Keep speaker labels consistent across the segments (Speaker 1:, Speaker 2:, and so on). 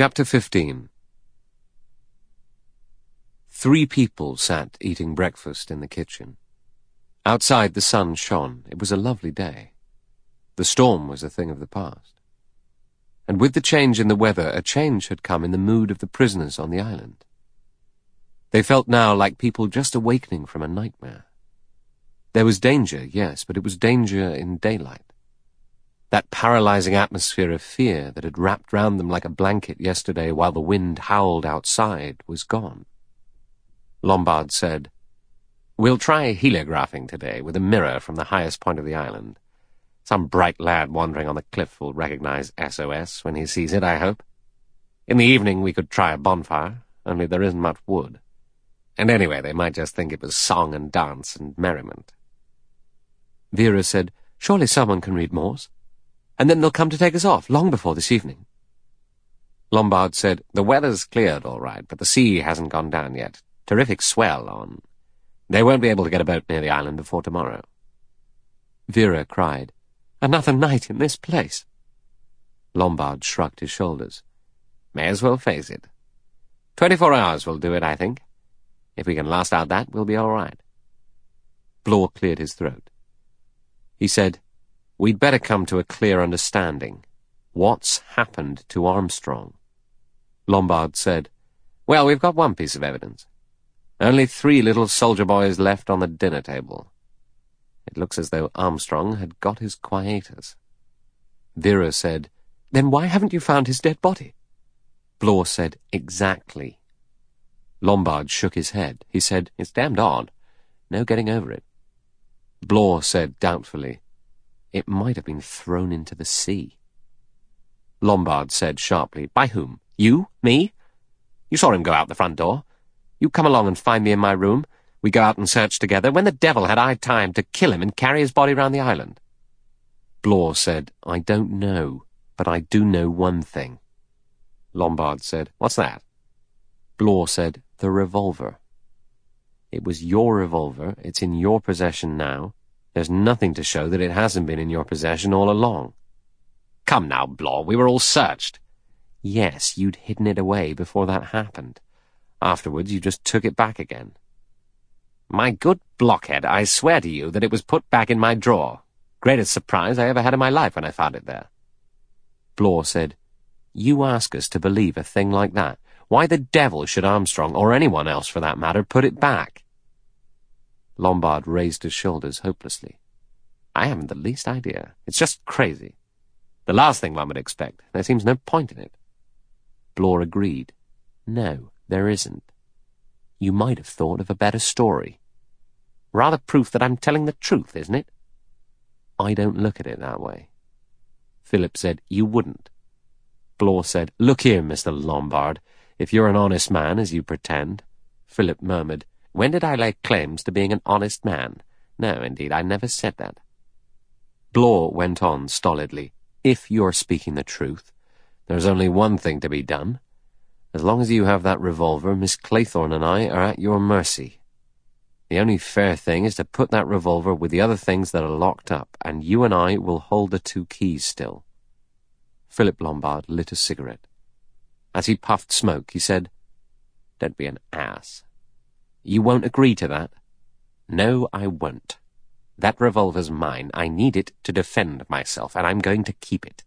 Speaker 1: Chapter 15. 3 people sat eating breakfast in the kitchen. Outside the sun shone. It was a lovely day. The storm was a thing of the past. And with the change in the weather, a change had come in the mood of the prisoners on the island. They felt now like people just awakening from a nightmare. There was danger, yes, but it was danger in daylight. That paralyzing atmosphere of fear that had wrapped round them like a blanket yesterday while the wind howled outside was gone. Lombard said, "We'll try heliographing today with a mirror from the highest point of the island. Some bright lad wandering on the cliff will recognize SOS when he sees it, I hope. In the evening we could try a bonfire, only there isn't much wood. And anyway, they might just think it was song and dance and merriment." Vera said, "Surely someone can read Morse? And then they'll come to take us off, long before this evening." Lombard said, "The weather's cleared all right, but the sea hasn't gone down yet. Terrific swell on. They won't be able to get a boat near the island before tomorrow." Vera cried, "Another night in this place." Lombard shrugged his shoulders. "May as well face it. 24 hours will do it, I think. If we can last out that, we'll be all right." Blore cleared his throat. He said, "We'd better come to a clear understanding. What's happened to Armstrong?" Lombard said, "Well, we've got one piece of evidence. Only 3 little soldier boys left on the dinner table. It looks as though Armstrong had got his quietus." Vera said, "Then why haven't you found his dead body?" Blore said, "Exactly." Lombard shook his head. He said, "It's damned odd. No getting over it." Blore said doubtfully, "It might have been thrown into the sea." Lombard said sharply, "By whom? You? Me? You saw him go out the front door. You come along and find me in my room. We go out and search together. When the devil had I time to kill him and carry his body round the island?" Blore said, "I don't know, but I do know one thing." Lombard said, "What's that?" Blore said, "The revolver. It was your revolver. It's in your possession now. There's nothing to show that it hasn't been in your possession all along." "Come now, Blore, we were all searched." "Yes, you'd hidden it away before that happened. Afterwards, you just took it back again." "My good blockhead, I swear to you that it was put back in my drawer. Greatest surprise I ever had in my life when I found it there." Blore said, "You ask us to believe a thing like that. Why the devil should Armstrong, or anyone else for that matter, put it back?" Lombard raised his shoulders hopelessly. "I haven't the least idea. It's just crazy. The last thing one would expect. There seems no point in it." Blore agreed. "No, there isn't. You might have thought of a better story." "Rather proof that I'm telling the truth, isn't it?" "I don't look at it that way." Philip said, "You wouldn't." Blore said, "Look here, Mr. Lombard, if you're an honest man, as you pretend." Philip murmured, "When did I lay claims to being an honest man? No, indeed, I never said that." Blore went on stolidly, "If you're speaking the truth, there's only one thing to be done. As long as you have that revolver, Miss Claythorne and I are at your mercy. The only fair thing is to put that revolver with the other things that are locked up, and you and I will hold the 2 keys still." Philip Lombard lit a cigarette. As he puffed smoke, he said, "Don't be an ass. You won't agree to that?" "No, I won't. That revolver's mine. I need it to defend myself, and I'm going to keep it."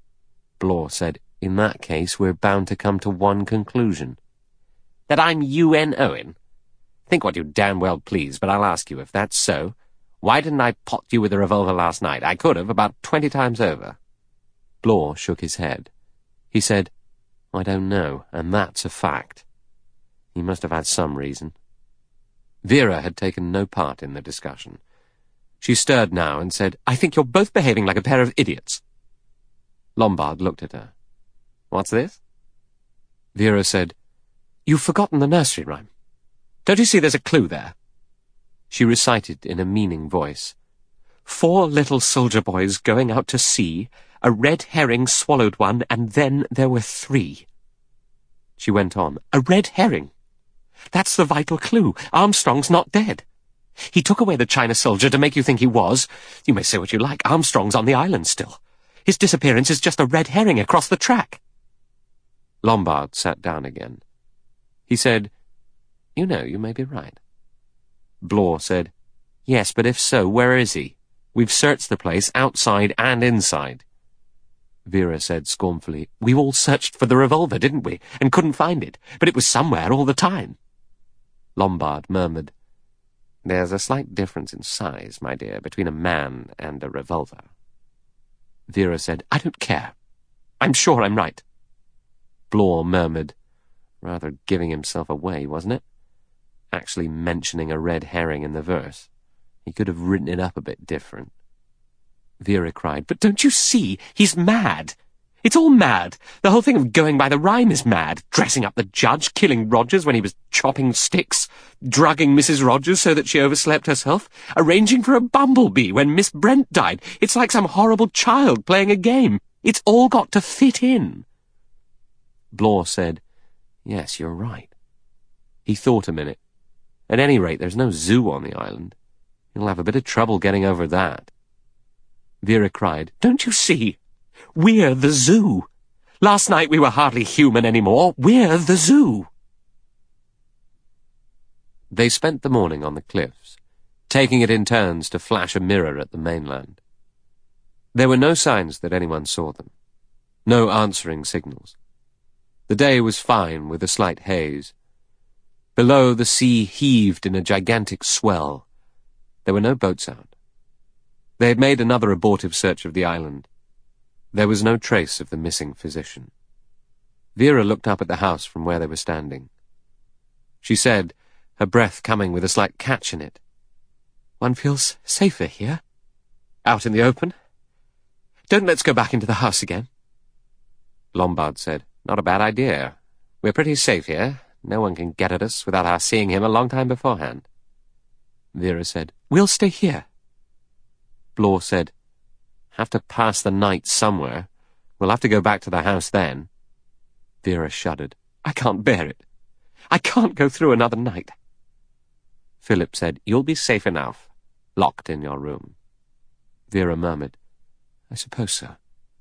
Speaker 1: Blore said, "In that case, we're bound to come to one conclusion." "That I'm UN Owen? Think what you damn well please, but I'll ask you, if that's so, why didn't I pot you with a revolver last night? I could have, about 20 times over." Blore shook his head. He said, "I don't know, and that's a fact. He must have had some reason." Vera had taken no part in the discussion. She stirred now and said, "I think you're both behaving like a pair of idiots." Lombard looked at her. "What's this?" Vera said, "You've forgotten the nursery rhyme. Don't you see there's a clue there?" She recited in a meaning voice, 4 little soldier boys going out to sea, a red herring swallowed one, and then there were 3. She went on, "A red herring. That's the vital clue. Armstrong's not dead. He took away the China soldier to make you think he was. You may say what you like. Armstrong's on the island still. His disappearance is just a red herring across the track." Lombard sat down again. He said, "You know, you may be right." Blore said, "Yes, but if so, where is he? We've searched the place outside and inside." Vera said scornfully, "We all searched for the revolver, didn't we, and couldn't find it, but it was somewhere all the time." Lombard murmured, "There's a slight difference in size, my dear, between a man and a revolver." Vera said, "I don't care. I'm sure I'm right." Blore murmured, "Rather giving himself away, wasn't it? Actually mentioning a red herring in the verse. He could have written it up a bit different." Vera cried, "But don't you see? He's mad. It's all mad. The whole thing of going by the rhyme is mad. Dressing up the judge, killing Rogers when he was chopping sticks, drugging Mrs. Rogers so that she overslept herself, arranging for a bumblebee when Miss Brent died. It's like some horrible child playing a game. It's all got to fit in." Blore said, "Yes, you're right." He thought a minute. "At any rate, there's no zoo on the island. You'll have a bit of trouble getting over that." Vera cried, "Don't you see? We're the zoo. Last night we were hardly human anymore. We're the zoo." They spent the morning on the cliffs, taking it in turns to flash a mirror at the mainland. There were no signs that anyone saw them, no answering signals. The day was fine with a slight haze. Below, the sea heaved in a gigantic swell. There were no boats out. They had made another abortive search of the island. There was no trace of the missing physician. Vera looked up at the house from where they were standing. She said, her breath coming with a slight catch in it, "One feels safer here. Out in the open. Don't let's go back into the house again." Lombard said, "Not a bad idea. We're pretty safe here. No one can get at us without our seeing him a long time beforehand." Vera said, "We'll stay here." Blore said, "Have to pass the night somewhere. We'll have to go back to the house then." Vera shuddered. "I can't bear it. I can't go through another night." Philip said, "You'll be safe enough, locked in your room." Vera murmured, "I suppose so."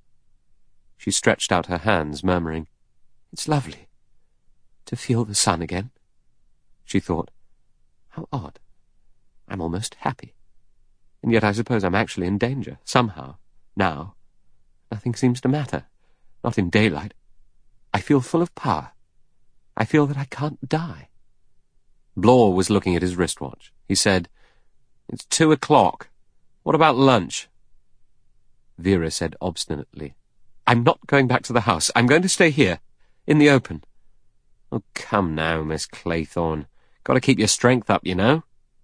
Speaker 1: She stretched out her hands, murmuring, "It's lovely to feel the sun again." She thought, "How odd. I'm almost happy. And yet I suppose I'm actually in danger, somehow, now. Nothing seems to matter. Not in daylight. I feel full of power. I feel that I can't die." Blore was looking at his wristwatch. He said, "It's 2:00. What about lunch?" Vera said obstinately, "I'm not going back to the house. I'm going to stay here, in the open." "Oh, come now, Miss Claythorne. Got to keep your strength up, you know."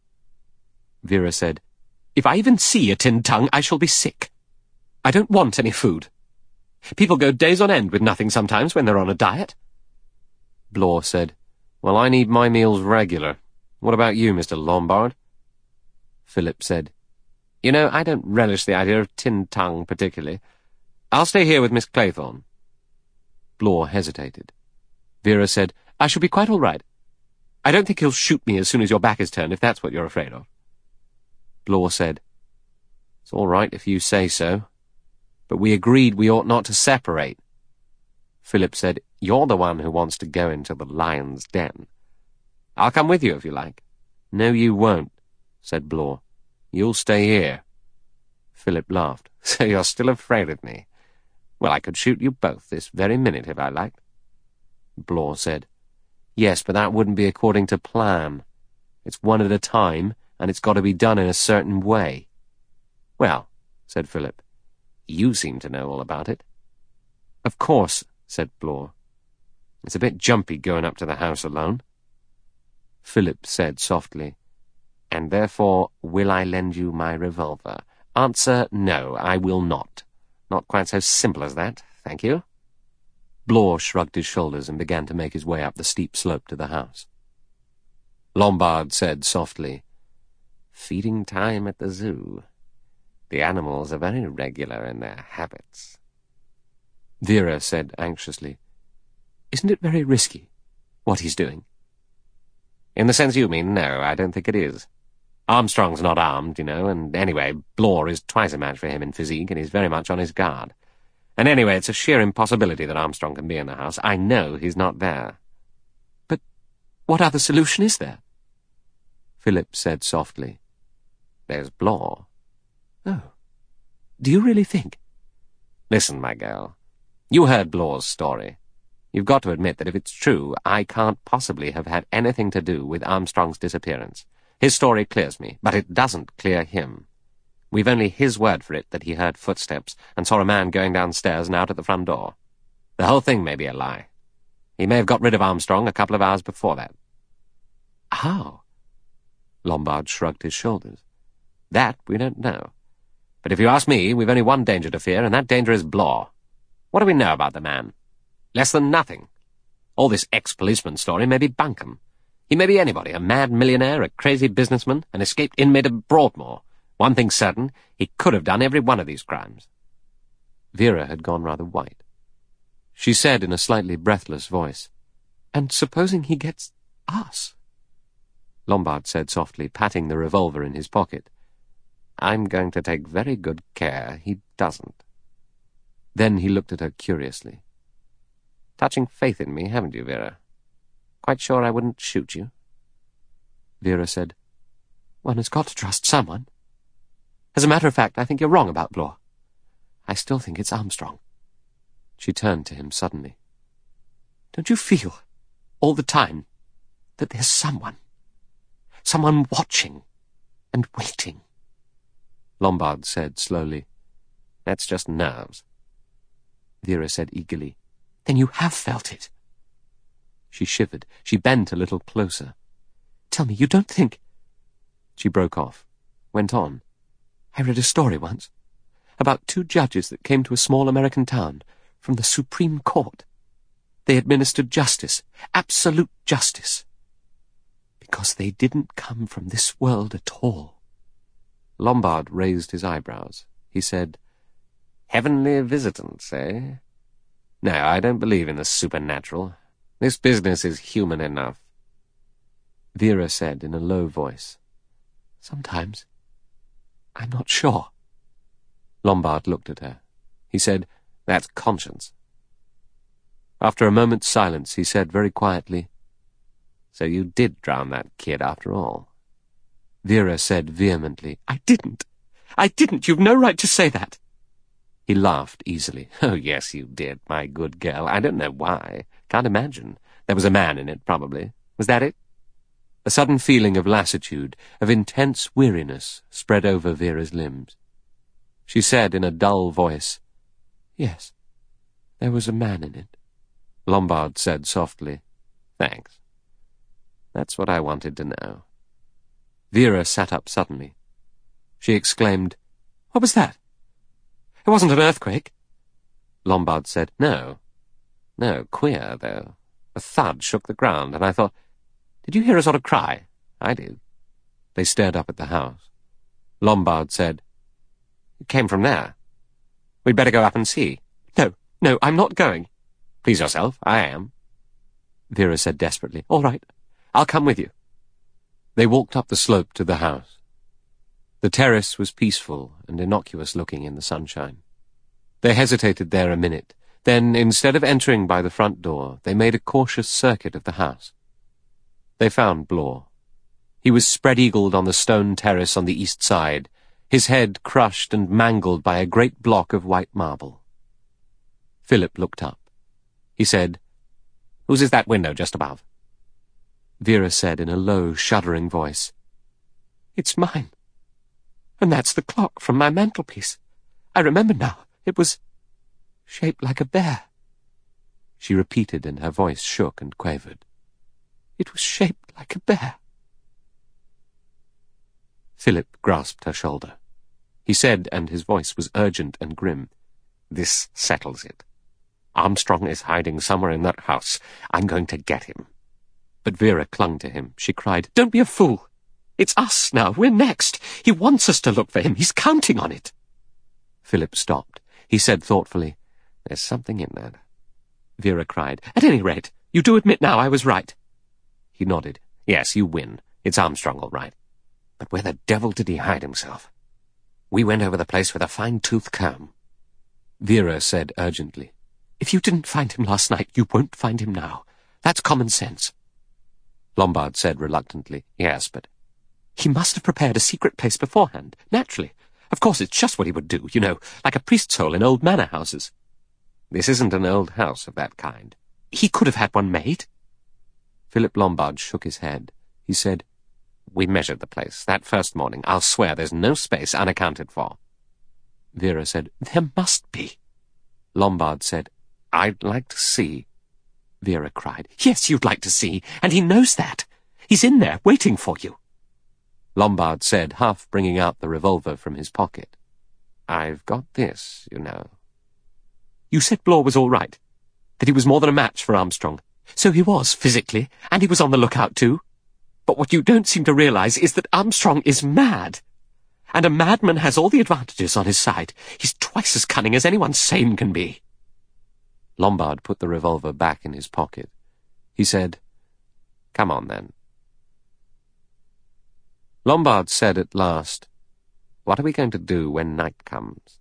Speaker 1: Vera said, "If I even see a tin tongue, I shall be sick. I don't want any food. People go days on end with nothing sometimes when they're on a diet." Blore said, "Well, I need my meals regular. What about you, Mr. Lombard?" Philip said, "You know, I don't relish the idea of tin tongue particularly. I'll stay here with Miss Claythorne." Blore hesitated. Vera said, "I shall be quite all right. I don't think he'll shoot me as soon as your back is turned, if that's what you're afraid of." Blore said, "It's all right if you say so, but we agreed we ought not to separate." Philip said, "You're the one who wants to go into the lion's den. I'll come with you if you like." "No, you won't," said Blore. "You'll stay here." Philip laughed. "So you're still afraid of me? Well, I could shoot you both this very minute if I liked." Blore said, "Yes, but that wouldn't be according to plan. It's one at a time, and it's got to be done in a certain way." "Well," said Philip, "you seem to know all about it." "Of course," said Blore. "It's a bit jumpy going up to the house alone." Philip said softly, "And therefore will I lend you my revolver? Answer, no, I will not. Not quite so simple as that, thank you." Blore shrugged his shoulders and began to make his way up the steep slope to the house. Lombard said softly, "Feeding time at the zoo. The animals are very regular in their habits." Vera said anxiously, "Isn't it very risky, what he's doing?" "In the sense you mean, no, I don't think it is. Armstrong's not armed, you know, and anyway, Blore is twice a match for him in physique, and he's very much on his guard. And anyway, it's a sheer impossibility that Armstrong can be in the house. I know he's not there.
Speaker 2: But what other solution is there?
Speaker 1: Philip said softly, "There's Blore."
Speaker 2: Oh. Do you really think?
Speaker 1: Listen, my girl. You heard Blore's story. You've got to admit that if it's true, I can't possibly have had anything to do with Armstrong's disappearance. His story clears me, but it doesn't clear him. We've only his word for it that he heard footsteps and saw a man going downstairs and out at the front door. The whole thing may be a lie. He may have got rid of Armstrong a couple of hours before that.
Speaker 2: How?
Speaker 1: Lombard shrugged his shoulders. That we don't know. But if you ask me, we've only one danger to fear, and that danger is Blore. What do we know about the man? Less than nothing. All this ex-policeman story may be bunkum. He may be anybody, a mad millionaire, a crazy businessman, an escaped inmate of Broadmoor. One thing's certain, he could have done every one of these crimes.
Speaker 2: Vera had gone rather white. She said in a slightly breathless voice, "And supposing he gets us?"
Speaker 1: Lombard said softly, patting the revolver in his pocket, "I'm going to take very good care he doesn't." Then he looked at her curiously. "Touching faith in me, haven't you, Vera? Quite sure I wouldn't shoot you?"
Speaker 2: Vera said, "One has got to trust someone. As a matter of fact, I think you're wrong about Blore. I still think it's Armstrong." She turned to him suddenly. "Don't you feel, all the time, that there's someone watching and waiting?"
Speaker 1: Lombard said slowly, "That's just nerves."
Speaker 2: Vera said eagerly, "Then you have felt it." She shivered. She bent a little closer. "Tell me, you don't think—" She broke off, went on. "I read a story once about 2 judges that came to a small American town from the Supreme Court. They administered justice, absolute justice, because they didn't come from this world at all."
Speaker 1: Lombard raised his eyebrows. He said, "Heavenly visitants, eh? No, I don't believe in the supernatural. This business is human enough."
Speaker 2: Vera said in a low voice, "Sometimes I'm not sure."
Speaker 1: Lombard looked at her. He said, "That's conscience."
Speaker 2: After a moment's silence, he said very quietly,
Speaker 1: "So you did drown that kid after all?"
Speaker 2: Vera said vehemently, I didn't. You've no right to say that."
Speaker 1: He laughed easily. "Oh, yes, you did, my good girl. I don't know why. Can't imagine. There was a man in it, probably. Was that it?"
Speaker 2: A sudden feeling of lassitude, of intense weariness, spread over Vera's limbs. She said in a dull voice, "Yes, there was a man in it."
Speaker 1: Lombard said softly, "Thanks. That's what I wanted to know."
Speaker 2: Vera sat up suddenly. She exclaimed, "What was that? It wasn't an earthquake?"
Speaker 1: Lombard said, No, queer, though. A thud shook the ground, and I thought, did you hear a sort of cry? I did." They stared up at the house. Lombard said, "It came from there. We'd better go up and see."
Speaker 2: No, I'm not going."
Speaker 1: "Please yourself, I am."
Speaker 2: Vera said desperately, "All right, I'll come with you." They walked up the slope to the house. The terrace was peaceful and innocuous-looking in the sunshine. They hesitated there a minute. Then, instead of entering by the front door, they made a cautious circuit of the house. They found Blore. He was spread-eagled on the stone terrace on the east side, his head crushed and mangled by a great block of white marble. Philip looked up. He said, "Whose is that window just above?" Vera said in a low, shuddering voice, "It's mine. And that's the clock from my mantelpiece. I remember now. It was shaped like a bear." She repeated, and her voice shook and quavered. "It was shaped like a bear." Philip grasped her shoulder. He said, and his voice was urgent and grim,
Speaker 1: "This settles it. Armstrong is hiding somewhere in that house. I'm going to get him."
Speaker 2: But Vera clung to him. She cried, "Don't be a fool. It's us now. We're next. He wants us to look for him. He's counting on it." Philip stopped. He said thoughtfully,
Speaker 1: "There's something in that."
Speaker 2: Vera cried, "At any rate, you do admit now I was right."
Speaker 1: He nodded. "Yes, you win. It's Armstrong, all right. But where the devil did he hide himself? We went over the place with a fine-tooth comb."
Speaker 2: Vera said urgently. "If you didn't find him last night, you won't find him now. That's common sense."
Speaker 1: Lombard said reluctantly, "Yes, but—"
Speaker 2: "He must have prepared a secret place beforehand, naturally. Of course, it's just what he would do, you know, like a priest's hole in old manor houses."
Speaker 1: "This isn't an old house of that kind."
Speaker 2: "He could have had one made."
Speaker 1: Philip Lombard shook his head. He said, "We measured the place that first morning. I'll swear there's no space unaccounted for."
Speaker 2: Vera said, "There must be."
Speaker 1: Lombard said, "I'd like to see."
Speaker 2: Vera cried, "Yes, you'd like to see, and he knows that. He's in there, waiting for you."
Speaker 1: Lombard said, half bringing out the revolver from his pocket, "I've got this, you know."
Speaker 2: "You said Blore was all right, that he was more than a match for Armstrong. So he was, physically, and he was on the lookout too. But what you don't seem to realize is that Armstrong is mad. And a madman has all the advantages on his side. He's twice as cunning as anyone sane can be."
Speaker 1: Lombard put the revolver back in his pocket. He said, "Come on, then." Lombard said at last, "What are we going to do when night comes?"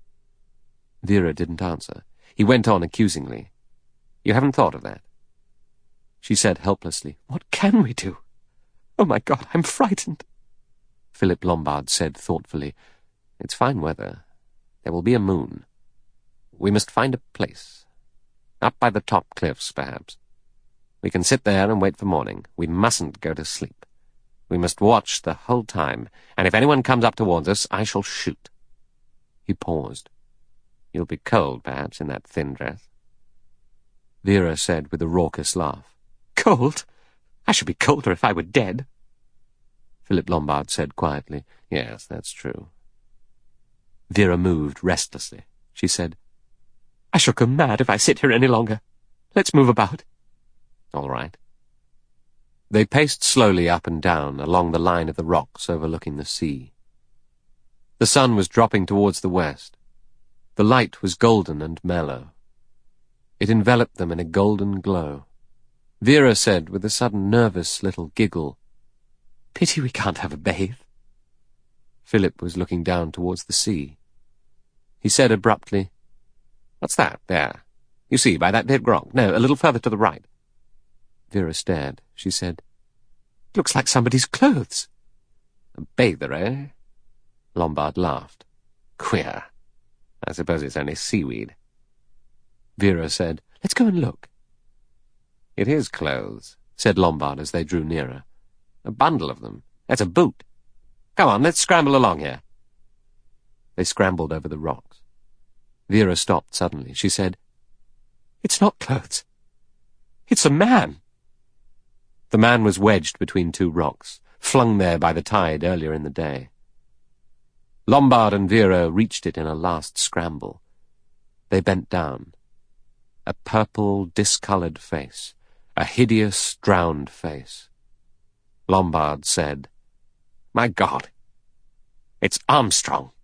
Speaker 2: Vera didn't answer. He went on accusingly,
Speaker 1: "You haven't thought of that?"
Speaker 2: She said helplessly, "What can we do? Oh, my God, I'm frightened."
Speaker 1: Philip Lombard said thoughtfully, "It's fine weather. There will be a moon. We must find a place. Up by the top cliffs, perhaps. We can sit there and wait for morning. We mustn't go to sleep. We must watch the whole time, and if anyone comes up towards us, I shall shoot." He paused. "You'll be cold, perhaps, in that thin dress."
Speaker 2: Vera said with a raucous laugh, "Cold? I should be colder if I were dead."
Speaker 1: Philip Lombard said quietly, "Yes, that's true."
Speaker 2: Vera moved restlessly. She said, "I shall go mad if I sit here any longer. Let's move about."
Speaker 1: "All right." They paced slowly up and down along the line of the rocks overlooking the sea. The sun was dropping towards the west. The light was golden and mellow. It enveloped them in a golden glow. Vera said with a sudden nervous little giggle,
Speaker 2: "Pity we can't have a bathe."
Speaker 1: Philip was looking down towards the sea. He said abruptly, "What's that, there? You see, by that big rock? No, a little further to the right." Vera stared. She said,
Speaker 2: "Looks like somebody's clothes."
Speaker 1: "A bather, eh?" Lombard laughed. "Queer. I suppose it's only seaweed." Vera said,
Speaker 2: "Let's go and look."
Speaker 1: "It is clothes," said Lombard as they drew nearer. "A bundle of them. That's a boot. Come on, let's scramble along here." They scrambled over the rocks. Vera stopped suddenly. She said,
Speaker 2: "It's not clothes. It's a man."
Speaker 1: The man was wedged between two rocks, flung there by the tide earlier in the day. Lombard and Vera reached it in a last scramble. They bent down. A purple, discoloured face, a hideous, drowned face. Lombard said, "My God, it's Armstrong."